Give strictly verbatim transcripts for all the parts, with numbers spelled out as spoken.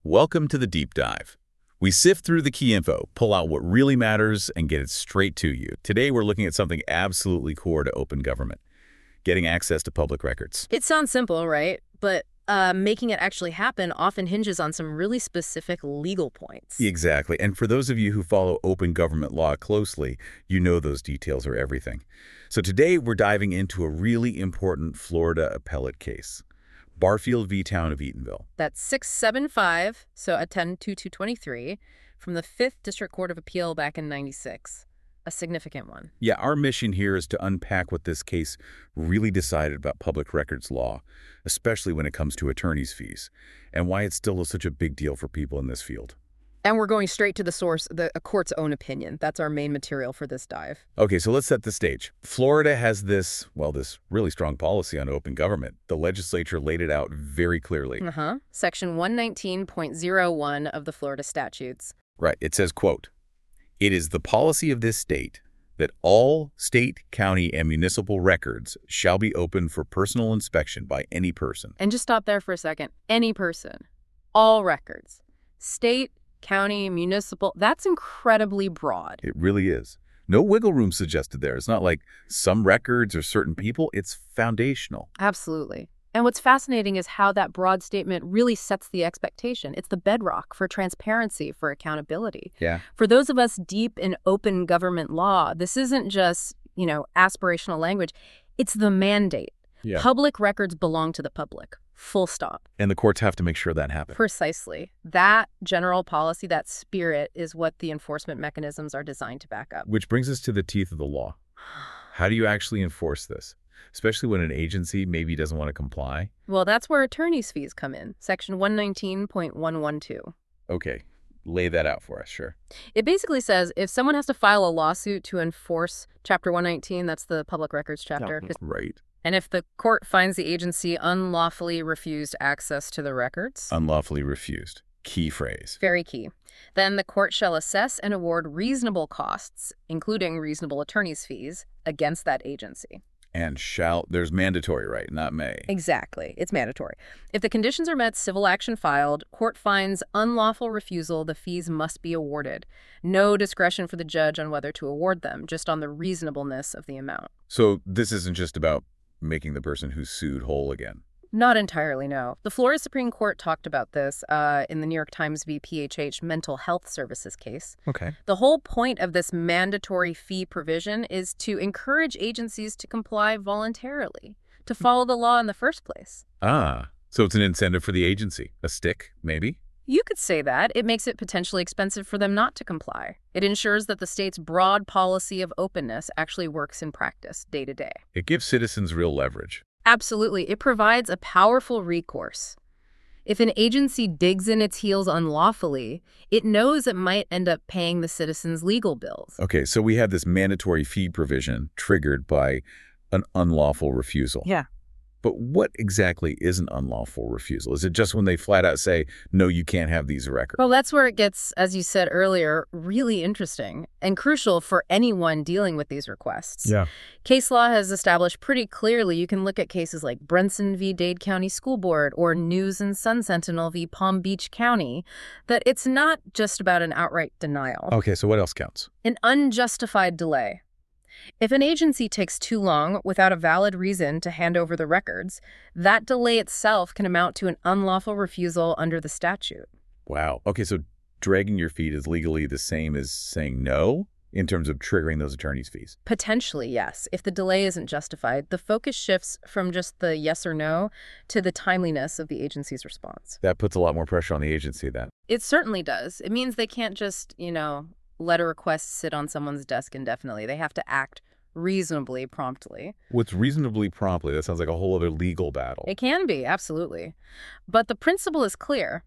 Welcome to the Deep Dive. We sift through the key info, pull out what really matters, and get it straight to you. Today, we're looking at something absolutely core to open government, getting access to public records. It sounds simple, right? But uh, making it actually happen often hinges on some really specific legal points. Exactly. And for those of you who follow open government law closely, you know those details are everything. So today, we're diving into a really important Florida appellate case. Barfield v. Town of Eatonville. That's six seven five, so a ten two two twenty-three, from the fifth District Court of Appeal back in ninety-six. A significant one. Yeah, our mission here is to unpack what this case really decided about public records law, especially when it comes to attorney's fees, and why it's still such a big deal for people in this field. And we're going straight to the source, the a court's own opinion. That's our main material for this dive. Okay, so let's set the stage. Florida has this, well, this really strong policy on open government. The legislature laid it out very clearly. Uh-huh. Section one nineteen point oh one of the Florida statutes. Right. It says, quote, "It is the policy of this state that all state, county, and municipal records shall be open for personal inspection by any person." And just stop there for a second. Any person. All records. State, county, municipal, that's incredibly broad. It really is. No wiggle room suggested there. It's not like some records or certain people. It's foundational. Absolutely. And what's fascinating is how that broad statement really sets the expectation. It's the bedrock for transparency, for accountability. Yeah. For those of us deep in open government law, this isn't just, you know, aspirational language. It's the mandate. Yeah. Public records belong to the public. Full stop. And the courts have to make sure that happens. Precisely. That general policy, that spirit, is what the enforcement mechanisms are designed to back up. Which brings us to the teeth of the law. How do you actually enforce this? Especially when an agency maybe doesn't want to comply? Well, that's where attorney's fees come in. Section one nineteen point one twelve. Okay. Lay that out for us, sure. It basically says if someone has to file a lawsuit to enforce Chapter one nineteen, that's the public records chapter. Yeah. Right. And if the court finds the agency unlawfully refused access to the records. Unlawfully refused. Key phrase. Very key. Then the court shall assess and award reasonable costs, including reasonable attorney's fees, against that agency. And shall, there's mandatory, right? Not may. Exactly. It's mandatory. If the conditions are met, civil action filed, court finds unlawful refusal, the fees must be awarded. No discretion for the judge on whether to award them, just on the reasonableness of the amount. So this isn't just about making the person who's sued whole again? Not entirely, no. The Florida Supreme Court talked about this uh, in the New York Times v. P H H Mental Health Services case. Okay. The whole point of this mandatory fee provision is to encourage agencies to comply voluntarily, to follow the law in the first place. Ah, so it's an incentive for the agency. A stick, maybe? You could say that. It makes it potentially expensive for them not to comply. It ensures that the state's broad policy of openness actually works in practice day to day. It gives citizens real leverage. Absolutely. It provides a powerful recourse. If an agency digs in its heels unlawfully, it knows it might end up paying the citizens' legal bills. Okay, so we have this mandatory fee provision triggered by an unlawful refusal. Yeah. But what exactly is an unlawful refusal? Is it just when they flat out say, no, you can't have these records? Well, that's where it gets, as you said earlier, really interesting and crucial for anyone dealing with these requests. Yeah. Case law has established pretty clearly, you can look at cases like Brenson v. Dade County School Board or News and Sun Sentinel v. Palm Beach County, that it's not just about an outright denial. Okay, so what else counts? An unjustified delay. If an agency takes too long without a valid reason to hand over the records, that delay itself can amount to an unlawful refusal under the statute. Wow. Okay, so dragging your feet is legally the same as saying no in terms of triggering those attorney's fees? Potentially, yes. If the delay isn't justified, the focus shifts from just the yes or no to the timeliness of the agency's response. That puts a lot more pressure on the agency then. It certainly does. It means they can't just, you know, let a request sit on someone's desk indefinitely. They have to act reasonably promptly. What's reasonably promptly? That sounds like a whole other legal battle. It can be, absolutely. But the principle is clear.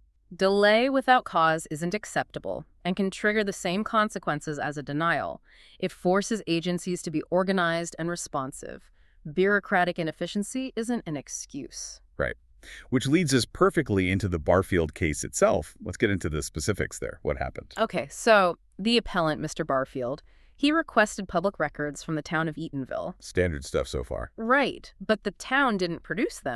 Delay without cause isn't acceptable and can trigger the same consequences as a denial. It forces agencies to be organized and responsive. Bureaucratic inefficiency isn't an excuse. Right. Which leads us perfectly into the Barfield case itself. Let's get into the specifics there. What happened? Okay, so the appellant, Mister Barfield, he requested public records from the town of Eatonville. Standard stuff so far. Right, but the town didn't produce them.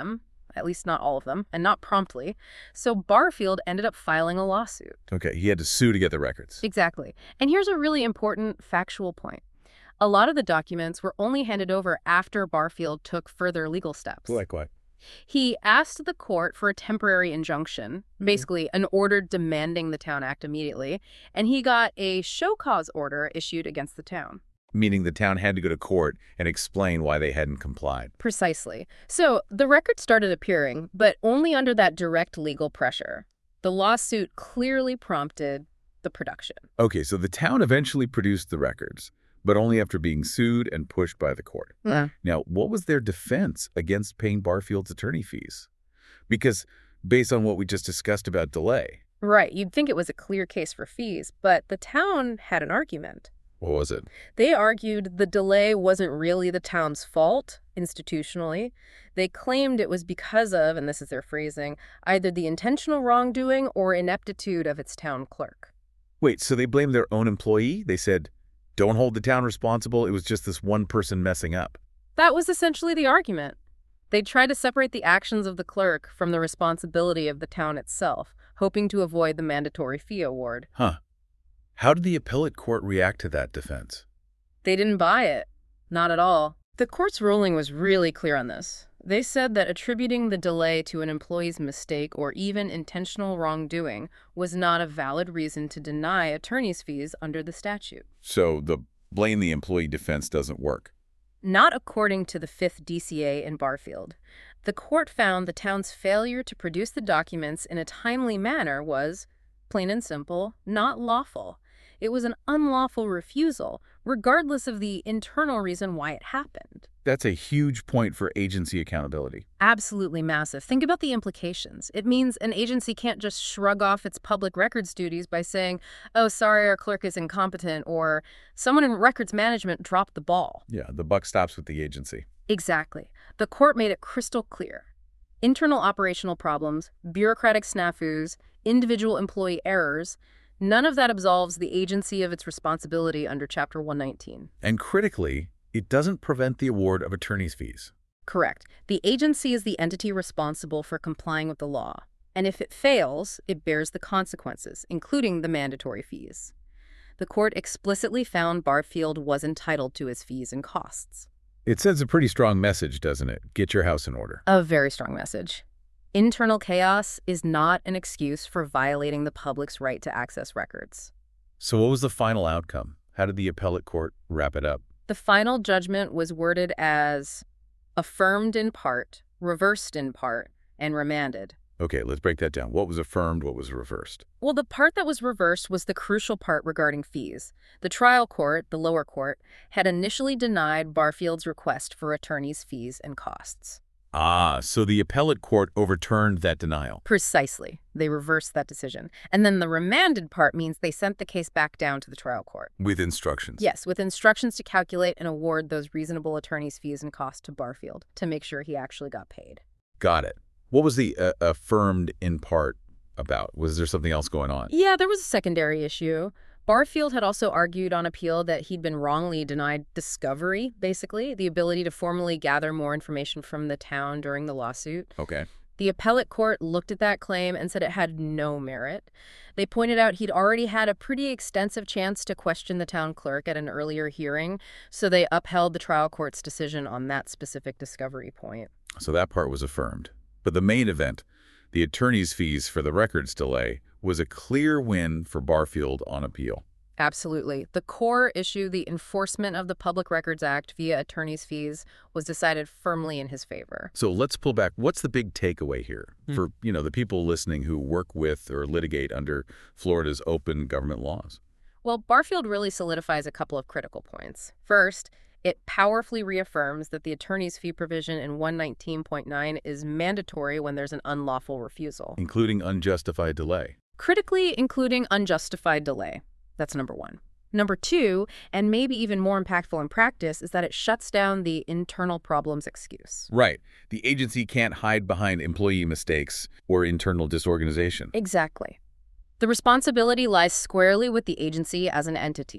at least not all of them, and not promptly. So Barfield ended up filing a lawsuit. Okay, he had to sue to get the records. Exactly. And here's a really important factual point. A lot of the documents were only handed over after Barfield took further legal steps. Like what? He asked the court for a temporary injunction, basically an order demanding the town act immediately, and he got a show cause order issued against the town. Meaning the town had to go to court and explain why they hadn't complied. Precisely. So the record started appearing, but only under that direct legal pressure. The lawsuit clearly prompted the production. Okay, so the town eventually produced the records, but only after being sued and pushed by the court. Yeah. Now, what was their defense against paying Barfield's attorney fees? Because based on what we just discussed about delay. Right, you'd think it was a clear case for fees, but the town had an argument. What was it? They argued the delay wasn't really the town's fault, institutionally. They claimed it was because of, and this is their phrasing, either the intentional wrongdoing or ineptitude of its town clerk. Wait, so they blamed their own employee? They said, don't hold the town responsible, it was just this one person messing up. That was essentially the argument. They tried to separate the actions of the clerk from the responsibility of the town itself, hoping to avoid the mandatory fee award. Huh. How did the appellate court react to that defense? They didn't buy it. Not at all. The court's ruling was really clear on this. They said that attributing the delay to an employee's mistake or even intentional wrongdoing was not a valid reason to deny attorney's fees under the statute. So the blame the employee defense doesn't work? Not according to the fifth D C A in Barfield. The court found the town's failure to produce the documents in a timely manner was, plain and simple, not lawful. It was an unlawful refusal, regardless of the internal reason why it happened. That's a huge point for agency accountability. Absolutely massive. Think about the implications. It means an agency can't just shrug off its public records duties by saying, oh, sorry, our clerk is incompetent, or someone in records management dropped the ball. Yeah, the buck stops with the agency. Exactly. The court made it crystal clear. Internal operational problems, bureaucratic snafus, individual employee errors, none of that absolves the agency of its responsibility under Chapter one nineteen. And critically, it doesn't prevent the award of attorney's fees. Correct. The agency is the entity responsible for complying with the law. And if it fails, it bears the consequences, including the mandatory fees. The court explicitly found Barfield was entitled to his fees and costs. It sends a pretty strong message, doesn't it? Get your house in order. A very strong message. Internal chaos is not an excuse for violating the public's right to access records. So what was the final outcome? How did the appellate court wrap it up? The final judgment was worded as affirmed in part, reversed in part, and remanded. Okay, let's break that down. What was affirmed, what was reversed? Well, the part that was reversed was the crucial part regarding fees. The trial court, the lower court, had initially denied Barfield's request for attorney's fees and costs. Ah, so the appellate court overturned that denial. Precisely. They reversed that decision. And then the remanded part means they sent the case back down to the trial court. With instructions. Yes, with instructions to calculate and award those reasonable attorney's fees and costs to Barfield to make sure he actually got paid. Got it. What was the uh, affirmed in part about? Was there something else going on? Yeah, there was a secondary issue. Barfield had also argued on appeal that he'd been wrongly denied discovery, basically, the ability to formally gather more information from the town during the lawsuit. Okay. The appellate court looked at that claim and said it had no merit. They pointed out he'd already had a pretty extensive chance to question the town clerk at an earlier hearing, so they upheld the trial court's decision on that specific discovery point. So that part was affirmed. But the main event, the attorney's fees for the records delay, was a clear win for Barfield on appeal. Absolutely. The core issue, the enforcement of the Public Records Act via attorney's fees, was decided firmly in his favor. So let's pull back. What's the big takeaway here hmm. for, you know, the people listening who work with or litigate under Florida's open government laws? Well, Barfield really solidifies a couple of critical points. First, it powerfully reaffirms that the attorney's fee provision in one nineteen point nine is mandatory when there's an unlawful refusal. Including unjustified delay. Critically including unjustified delay. That's number one. Number two, and maybe even more impactful in practice, is that it shuts down the internal problems excuse. Right. The agency can't hide behind employee mistakes or internal disorganization. Exactly. The responsibility lies squarely with the agency as an entity.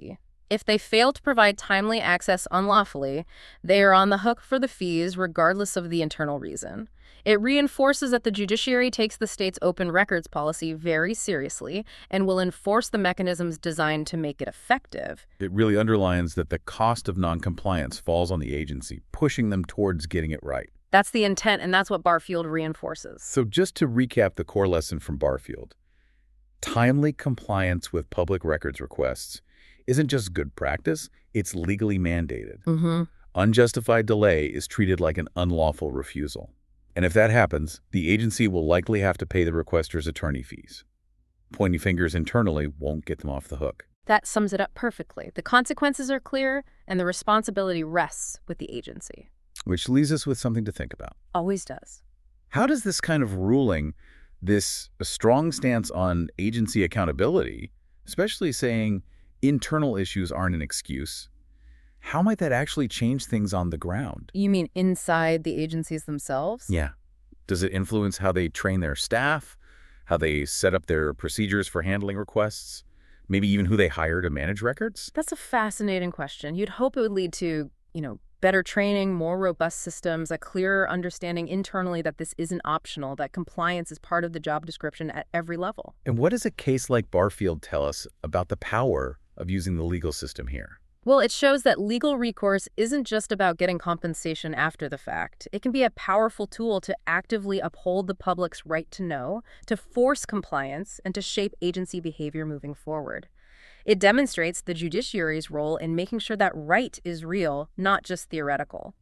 If they fail to provide timely access unlawfully, they are on the hook for the fees regardless of the internal reason. It reinforces that the judiciary takes the state's open records policy very seriously and will enforce the mechanisms designed to make it effective. It really underlines that the cost of noncompliance falls on the agency, pushing them towards getting it right. That's the intent, and that's what Barfield reinforces. So just to recap the core lesson from Barfield, timely compliance with public records requests isn't just good practice, it's legally mandated. Mm-hmm. Unjustified delay is treated like an unlawful refusal. And if that happens, the agency will likely have to pay the requester's attorney fees. Pointing fingers internally won't get them off the hook. That sums it up perfectly. The consequences are clear, and the responsibility rests with the agency. Which leaves us with something to think about. Always does. How does this kind of ruling, this a strong stance on agency accountability, especially saying internal issues aren't an excuse, how might that actually change things on the ground? You mean inside the agencies themselves? Yeah. Does it influence how they train their staff, how they set up their procedures for handling requests, maybe even who they hire to manage records? That's a fascinating question. You'd hope it would lead to, you know, better training, more robust systems, a clearer understanding internally that this isn't optional, that compliance is part of the job description at every level. And what does a case like Barfield tell us about the power of using the legal system here? Well, it shows that legal recourse isn't just about getting compensation after the fact. It can be a powerful tool to actively uphold the public's right to know, to force compliance, and to shape agency behavior moving forward. It demonstrates the judiciary's role in making sure that right is real, not just theoretical.